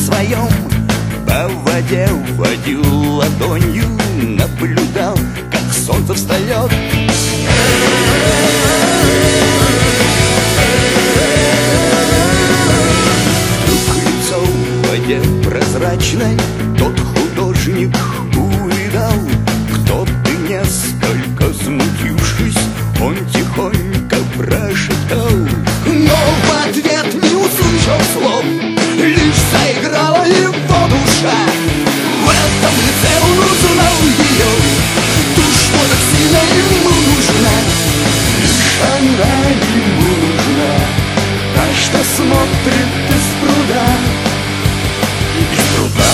своем по воде водил ладонью, наблюдал, как солнце встает. Вдруг лицо в воде прозрачной тот художник увидал. Кто-то, несколько смутившись, он тихонько прошептал, но в ответ не услышал слов, лишь заиграла его душа. В этом лице он узнал ее, ту, что так сильно ему нужна. Лишь она ему нужна, та, что смотрит из пруда, из пруда.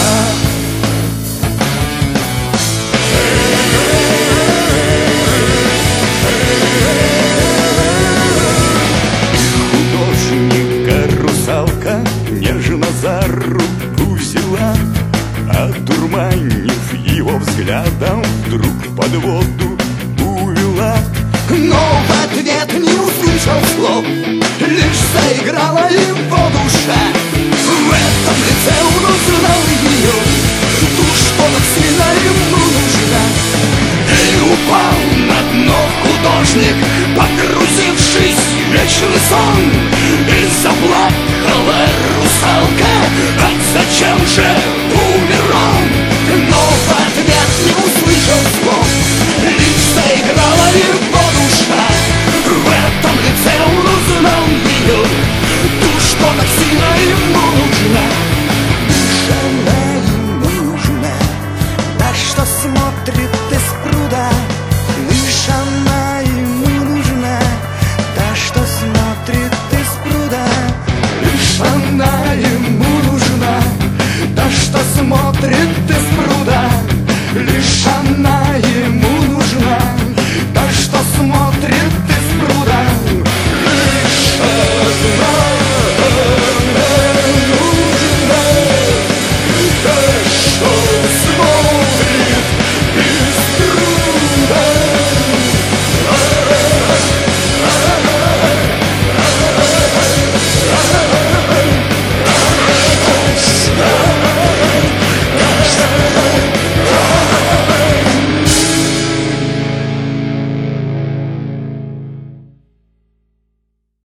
Русалка нежно за руку взяла, одурманив его взглядом, вдруг под воду увела. Но в ответ не услышал слов, лишь заиграла его душа. В этом лице он узнал ее, ту, что так сильно ему нужна. И упал на дно художник, погрузившись в вечный сон. И заплакала русалка, а зачем же